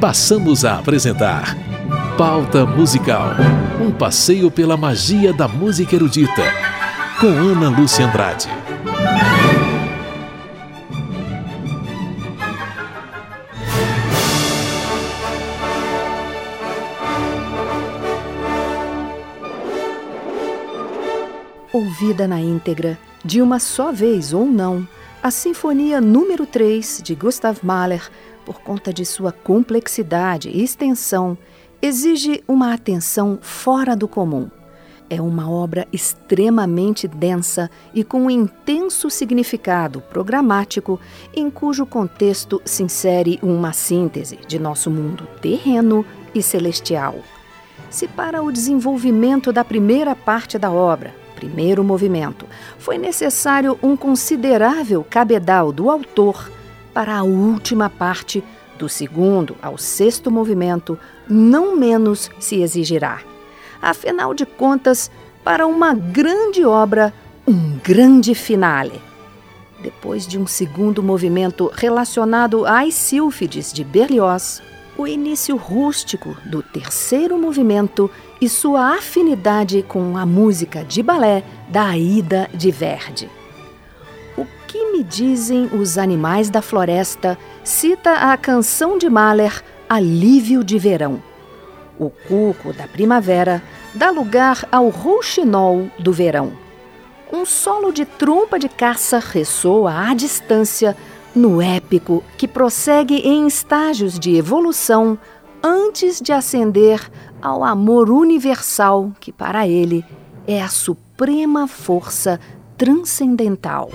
passamos a apresentar Pauta Musical, um passeio pela magia da música erudita, com Ana Lúcia Andrade. Ouvida na íntegra, de uma só vez ou não, a Sinfonia número 3 de Gustav Mahler, por conta de sua complexidade e extensão, exige uma atenção fora do comum. É uma obra extremamente densa e com um intenso significado programático, em cujo contexto se insere uma síntese de nosso mundo terreno e celestial. Se para o desenvolvimento da primeira parte da obra, primeiro movimento, foi necessário um considerável cabedal do autor, para a última parte, do segundo ao sexto movimento, não menos se exigirá. Afinal de contas, para uma grande obra, um grande finale. Depois de um segundo movimento relacionado às sílfides de Berlioz, o início rústico do terceiro movimento e sua afinidade com a música de balé da Aida de Verdi. O que me dizem os animais da floresta cita a canção de Mahler, Alívio de Verão. O cuco da primavera dá lugar ao rouxinol do verão. Um solo de trompa de caça ressoa à distância no épico que prossegue em estágios de evolução antes de ascender ao amor universal que para ele é a suprema força transcendental.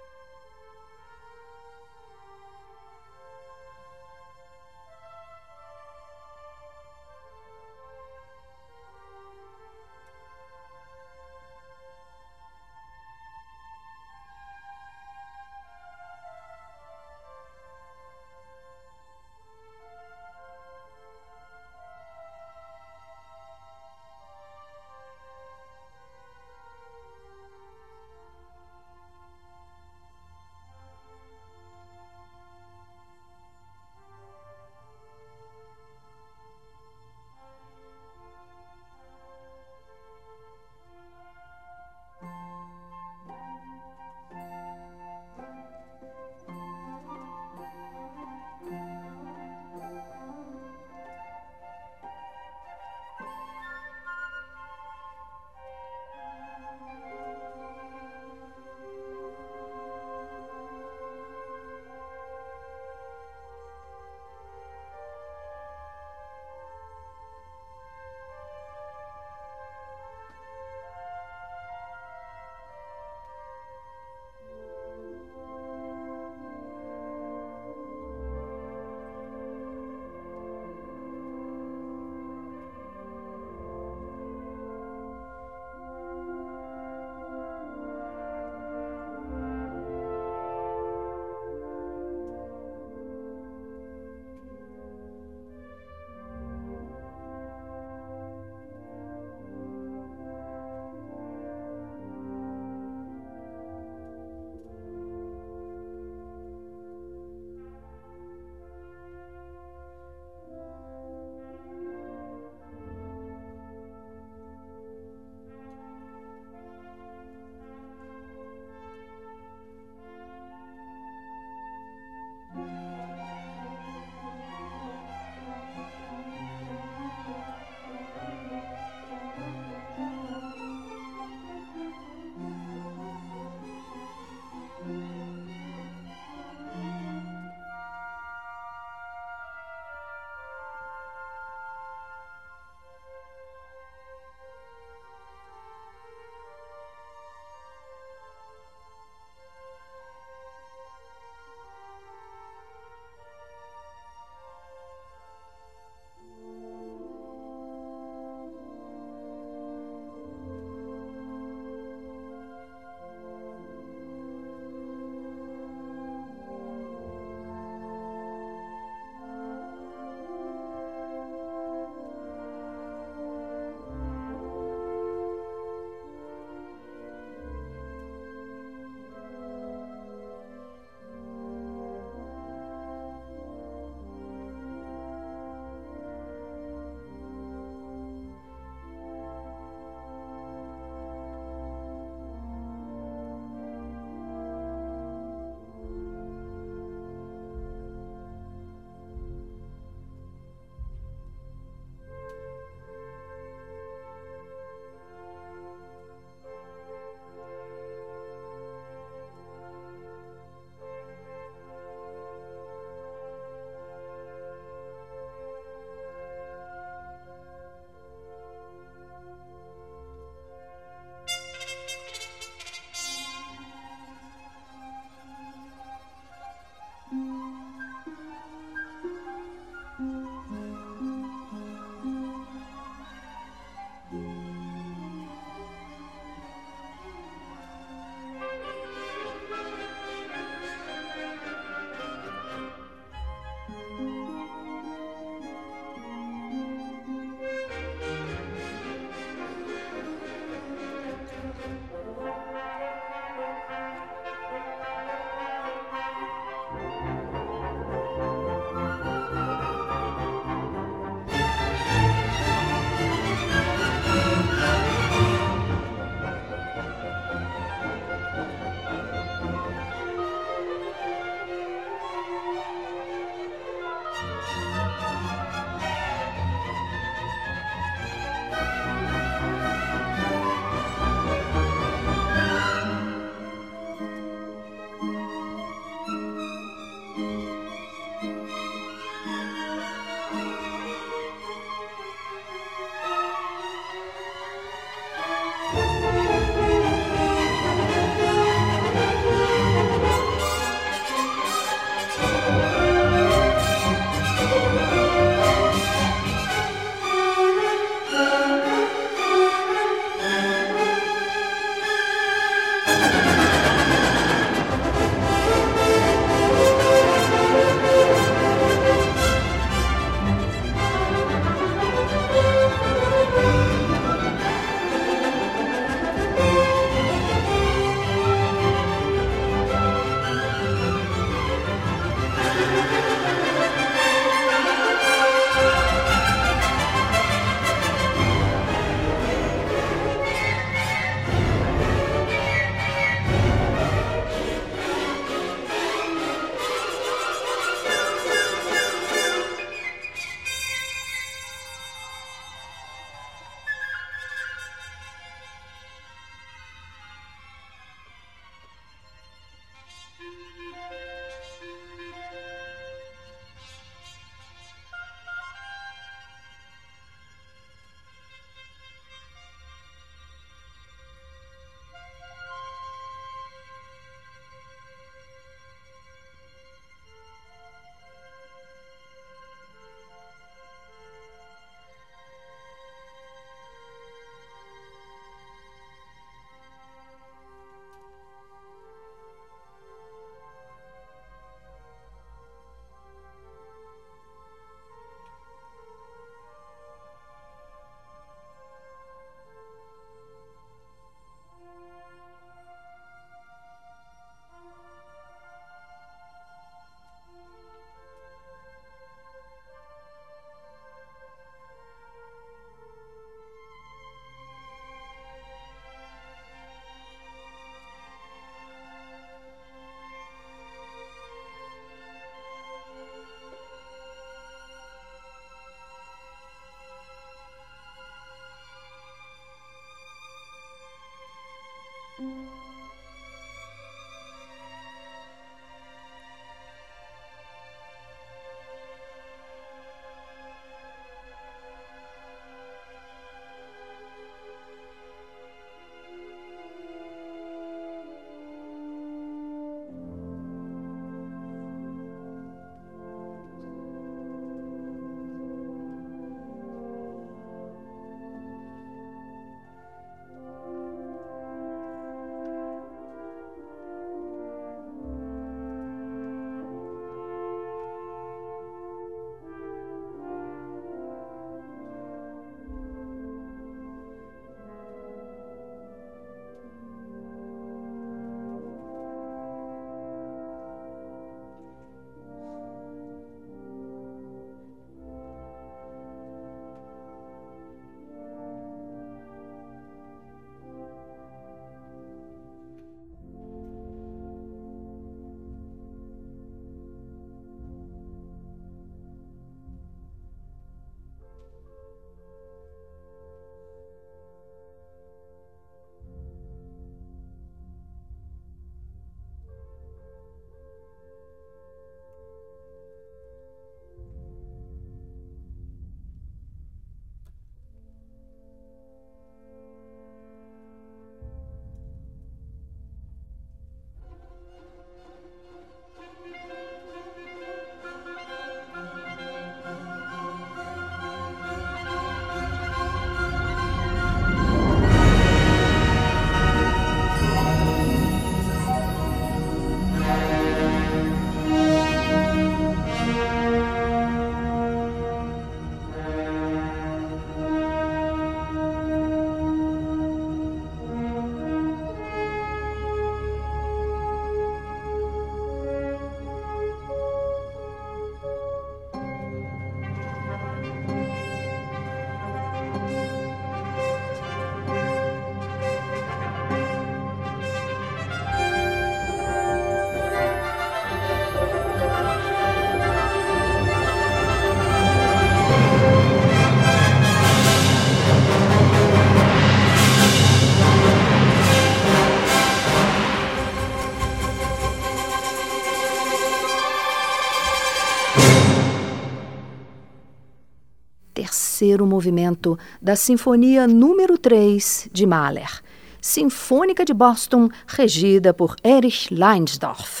terceiro movimento da Sinfonia número 3 de Mahler, Sinfônica de Boston, regida por Erich Leinsdorf.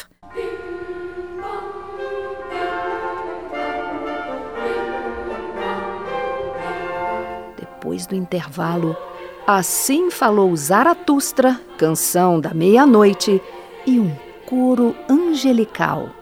Depois do intervalo, Assim Falou Zaratustra, Canção da Meia-Noite e um coro angelical.